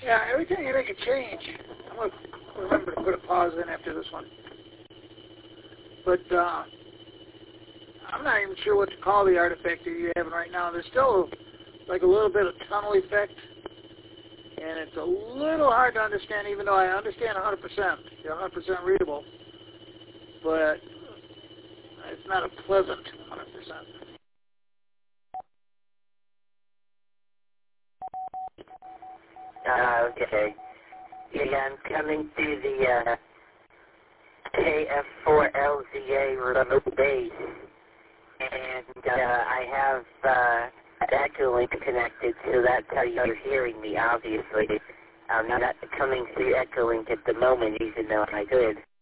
Yeah, every time you make a change, I'm going to remember to put a pause in after this one. But I'm not even sure what to call the artifact that you're having right now. There's still like a little bit of tunnel effect, and it's a little hard to understand, even though I understand 100%. You're 100% readable, but it's not a pleasant 100%. Okay. Yeah, I'm coming to the KF4LZA remote base, and I have Echolink connected, so that's how you're hearing me, obviously. I'm not coming through Echolink at the moment, even though I could.